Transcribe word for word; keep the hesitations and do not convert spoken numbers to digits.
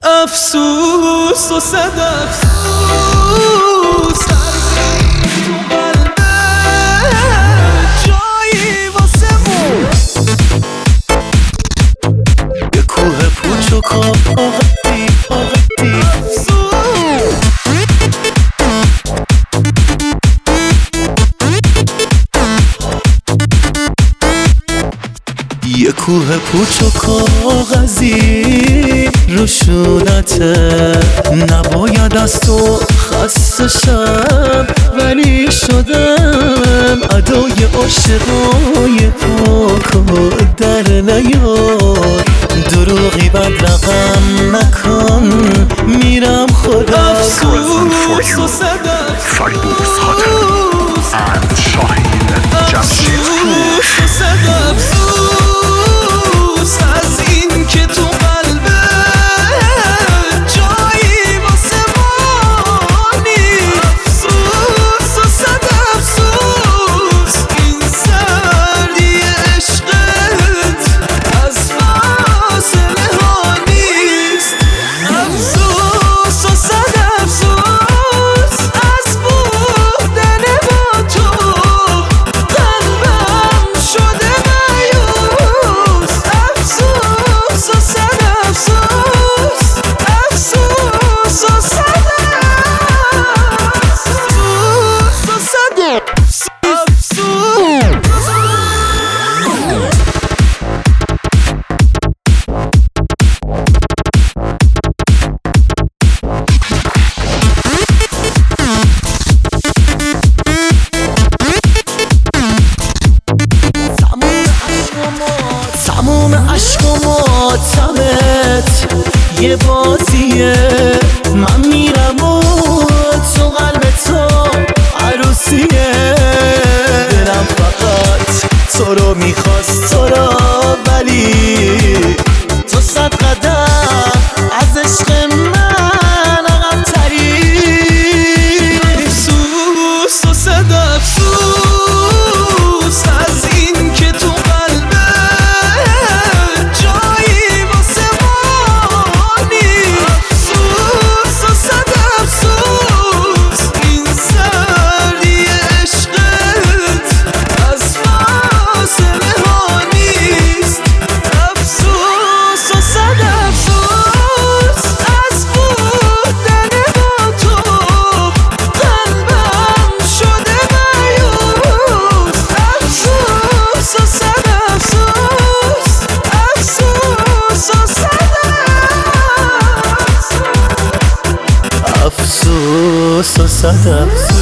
افسوس و صد افسوس تو قلبت جایی واسه مون یه کوه پوچ و کاف آقتی آقتی یه کوه پوچ و کاغذی روشونته، نباید از تو خسته شم ولی شدم ادای عاشقای پاک و در نیار، دروغی بد رقم نکن میرم خدا. افسوس و صد افسوس افسوس و صد افسوس از این که تو قلبت جایی واسه ما نیست. افسوس و صد افسوس این سردی عشقت از فاصله ها نیست. افسوس و صد افسوس از بودن با تو قلبم شده مایوس. افسوس و صد افسوس افسوس و صد افسوس و صد افسوس. تموم عشق و ماتمت یه بازیه، من میرم و تو قلب تو عروسیه، دلم فقط تو رو میخواست تو رو، ولی تو صد قدم از عشق من عقب تری. افسوس و صد افسوس از این که تو قلبت جایی واسه ما نیست. افسوس و صد افسوس این سردی عشقت از فاصله ها نیست. افسوس و صد افسوس از بودن با تو قلبم شده مایوس. افسوس و صد افسوس افسوس و صد افسوس و صد افسوس